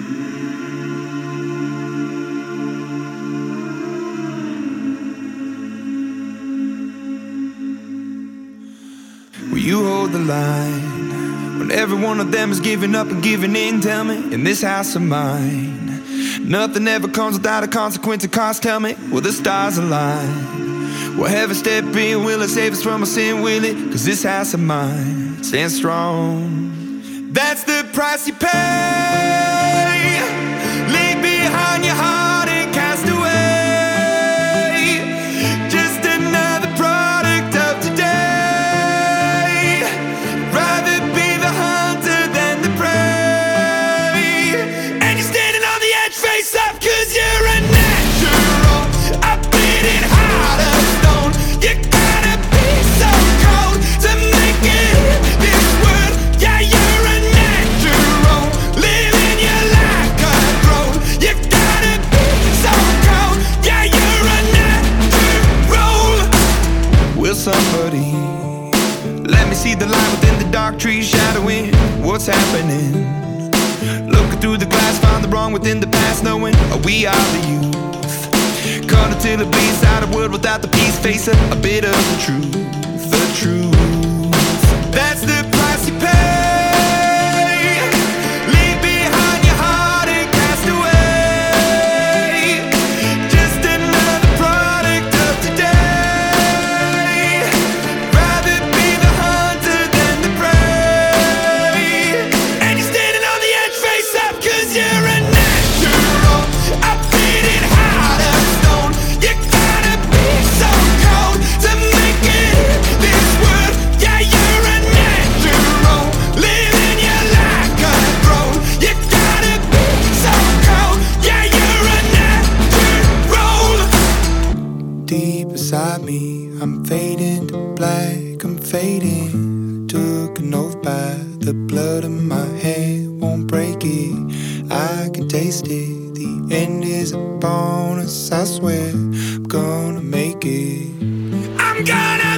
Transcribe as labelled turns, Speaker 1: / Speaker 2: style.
Speaker 1: Will you hold the line when every one of them is giving up and giving in? Tell me, in this house of mine, nothing ever comes without a consequence of cost. Tell me, will the stars align? Will heaven step in? Will it save us from our sin? Will it? 'Cause this house of mine stands strong. That's the price you pay. Leave behind your heart and cast away. Just another product of today. Rather be the hunter than the prey. And you're standing on the edge, face up, 'cause you're a natural. A bleeding heart of stone. You gotta be so cold to make it in this world. Yeah, you're a natural, living your life cutthroat. You gotta be so cold. Yeah, you're a natural. Will somebody let me see the light within the dark trees shadowing what's happening? Looking through the glass, find the wrong within the past, knowing we are the youth. Cut until it bleeds out of wood without the peace, face a bit of the truth, the truth. That's the price you pay. Leave behind your heart and cast away. Just another product of today. Rather be the hunter than the prey. And you're standing on the edge, face up, 'cause you're a natural. A bleeding heart of stone. You gotta be so cold to make it in this world. Yeah, you're a natural, living your life cutthroat. You gotta be so cold. Yeah, you're a natural. Deep inside me, I'm fading to black, I'm fading. Took an oath by the blood in my head, won't break it. I can taste it. The end is a bonus, I swear. I'm gonna make it. I'm gonna